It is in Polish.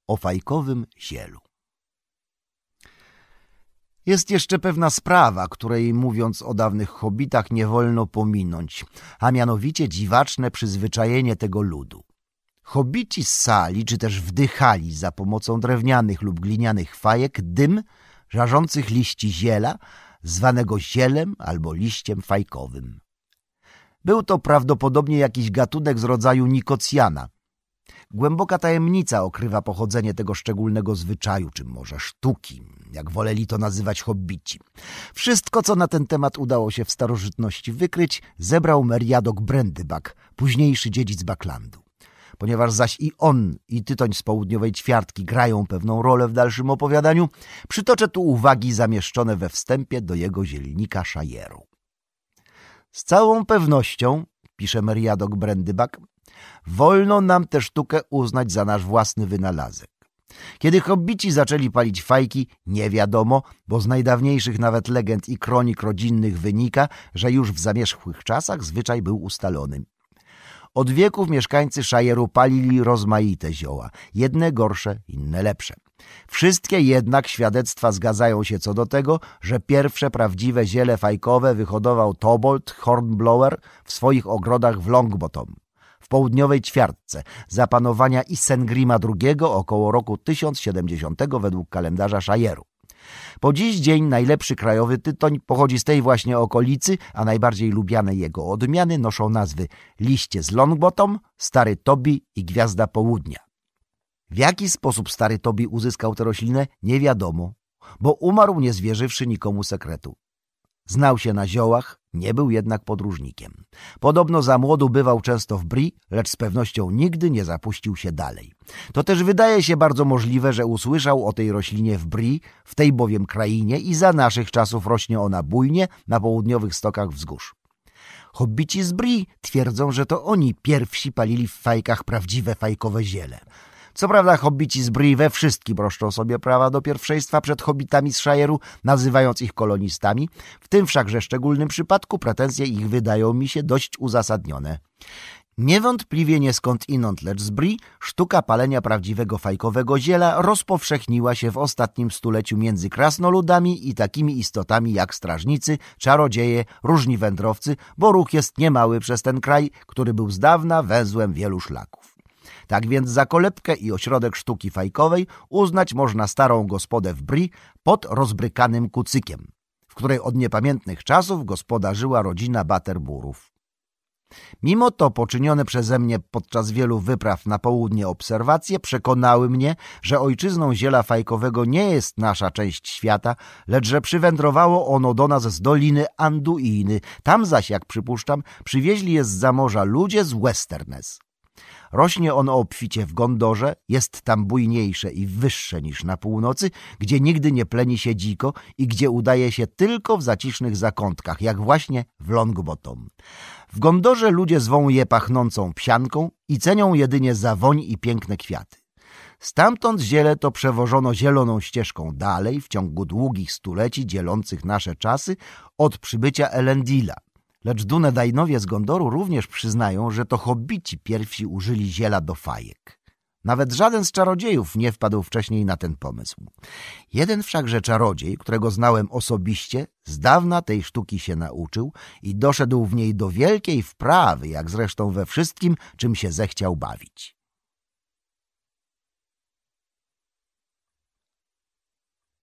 o fajkowym zielu. Jest jeszcze pewna sprawa, której, mówiąc o dawnych hobbitach, nie wolno pominąć, a mianowicie dziwaczne przyzwyczajenie tego ludu. Hobbici ssali czy też wdychali za pomocą drewnianych lub glinianych fajek dym żarzących liści ziela, zwanego zielem albo liściem fajkowym. Był to prawdopodobnie jakiś gatunek z rodzaju nikocjana. Głęboka tajemnica okrywa pochodzenie tego szczególnego zwyczaju, czy może sztuki, jak woleli to nazywać hobbici. Wszystko, co na ten temat udało się w starożytności wykryć, zebrał Meriadoc Brandybuck, późniejszy dziedzic Bucklandu. Ponieważ zaś i on, i tytoń z południowej ćwiartki grają pewną rolę w dalszym opowiadaniu, przytoczę tu uwagi zamieszczone we wstępie do jego zielnika Shire'u. Z całą pewnością, pisze Meriadoc Brandybuck, wolno nam tę sztukę uznać za nasz własny wynalazek. Kiedy hobbici zaczęli palić fajki, nie wiadomo, bo z najdawniejszych nawet legend i kronik rodzinnych wynika, że już w zamierzchłych czasach zwyczaj był ustalony. Od wieków mieszkańcy Shire'u palili rozmaite zioła, jedne gorsze, inne lepsze. Wszystkie jednak świadectwa zgadzają się co do tego, że pierwsze prawdziwe ziele fajkowe wyhodował Tobold Hornblower w swoich ogrodach w Longbottom, w południowej ćwiartce, za panowania Isengrima II około roku 1070 według kalendarza Shire'u. Po dziś dzień najlepszy krajowy tytoń pochodzi z tej właśnie okolicy, a najbardziej lubiane jego odmiany noszą nazwy liście z Longbottom, Stary Tobi i Gwiazda Południa. W jaki sposób Stary Tobi uzyskał tę roślinę, nie wiadomo, bo umarł nie zwierzywszy nikomu sekretu. Znał się na ziołach, nie był jednak podróżnikiem. Podobno za młodu bywał często w Bree, lecz z pewnością nigdy nie zapuścił się dalej. To też wydaje się bardzo możliwe, że usłyszał o tej roślinie w Bree, w tej bowiem krainie i za naszych czasów rośnie ona bujnie na południowych stokach wzgórz. Hobbici z Bree twierdzą, że to oni pierwsi palili w fajkach prawdziwe fajkowe ziele. Co prawda hobbici z Bree we wszystkim roszczą sobie prawa do pierwszeństwa przed hobbitami z Shire'u, nazywając ich kolonistami. W tym wszakże szczególnym przypadku pretensje ich wydają mi się dość uzasadnione. Niewątpliwie nie skądinąd, lecz z Bree sztuka palenia prawdziwego fajkowego ziela rozpowszechniła się w ostatnim stuleciu między krasnoludami i takimi istotami jak strażnicy, czarodzieje, różni wędrowcy, bo ruch jest niemały przez ten kraj, który był z dawna węzłem wielu szlaków. Tak więc za kolebkę i ośrodek sztuki fajkowej uznać można starą gospodę w Bree pod rozbrykanym kucykiem, w której od niepamiętnych czasów gospodarzyła rodzina Butterburów. Mimo to poczynione przeze mnie podczas wielu wypraw na południe obserwacje przekonały mnie, że ojczyzną ziela fajkowego nie jest nasza część świata, lecz że przywędrowało ono do nas z doliny Anduiny. Tam zaś, jak przypuszczam, przywieźli je zza morza ludzie z Westerness. Rośnie ono obficie w Gondorze, jest tam bujniejsze i wyższe niż na północy, gdzie nigdy nie pleni się dziko i gdzie udaje się tylko w zacisznych zakątkach, jak właśnie w Longbottom. W Gondorze ludzie zwą je pachnącą psianką i cenią jedynie za woń i piękne kwiaty. Stamtąd ziele to przewożono zieloną ścieżką dalej w ciągu długich stuleci dzielących nasze czasy od przybycia Elendila. Lecz Dunedainowie z Gondoru również przyznają, że to hobbici pierwsi użyli ziela do fajek. Nawet żaden z czarodziejów nie wpadł wcześniej na ten pomysł. Jeden wszakże czarodziej, którego znałem osobiście, z dawna tej sztuki się nauczył i doszedł w niej do wielkiej wprawy, jak zresztą we wszystkim, czym się zechciał bawić.